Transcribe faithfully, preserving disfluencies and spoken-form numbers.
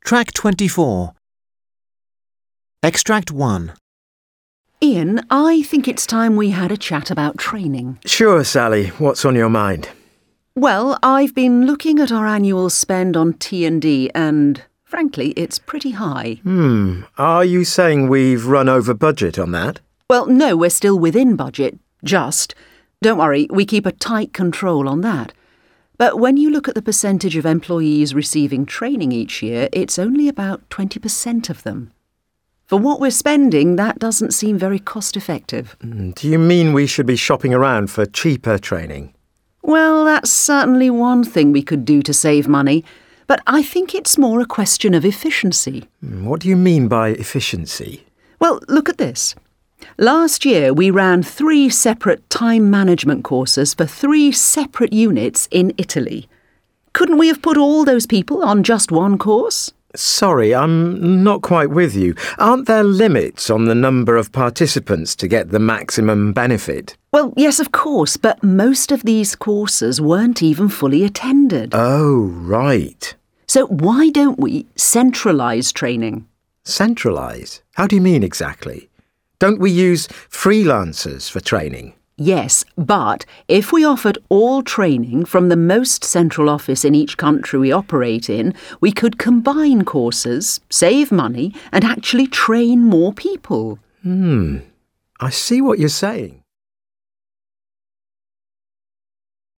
Track twenty-four. Extract one. Ian, I think it's time we had a chat about training. Sure, Sally. What's on your mind? Well, I've been looking at our annual spend on T and D and, frankly, it's pretty high. Hmm. Are you saying we've run over budget on that? Well, no, we're still within budget. Just. Don't worry, we keep a tight control on that. But when you look at the percentage of employees receiving training each year, it's only about twenty percent of them. For what we're spending, that doesn't seem very cost-effective. Do you mean we should be shopping around for cheaper training? Well, that's certainly one thing we could do to save money, but I think it's more a question of efficiency. What do you mean by efficiency? Well, look at this. Last year, we ran three separate time management courses for three separate units in Italy. Couldn't we have put all those people on just one course? Sorry, I'm not quite with you. Aren't there limits on the number of participants to get the maximum benefit? Well, yes, of course, but most of these courses weren't even fully attended. Oh, right. So why don't we centralise training? Centralise? How do you mean exactly? Don't we use freelancers for training? Yes, but if we offered all training from the most central office in each country we operate in, we could combine courses, save money, and actually train more people. Hmm, I see what you're saying.